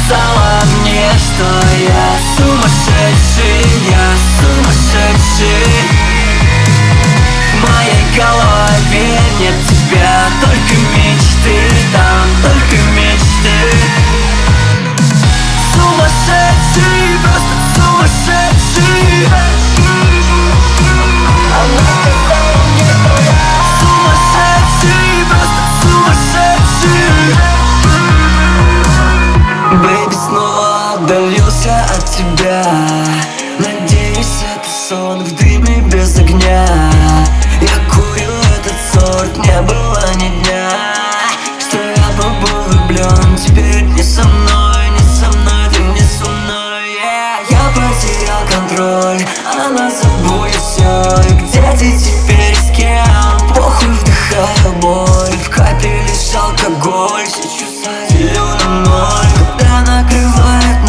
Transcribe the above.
сказала мне, что я сумасшедший, я сумасшедший. В моей голове нет тебя, только мечты, там только мечты. Сумасшедший, просто сумасшедший. Она сказала мне, что я сумасшедший, просто сумасшедший. Бэйби, снова отдалился от тебя. Надеюсь, это сон в дыме без огня. Я курю этот сорт, не было ни дня, что я был влюблен. Теперь не со мной, не со мной, ты не со мной, Я потерял контроль, она забудет все. И где ты теперь, с кем? Похуй, вдыхаю боль. В капе лишь алкоголь, все чувства делю на ноль. Когда накрывает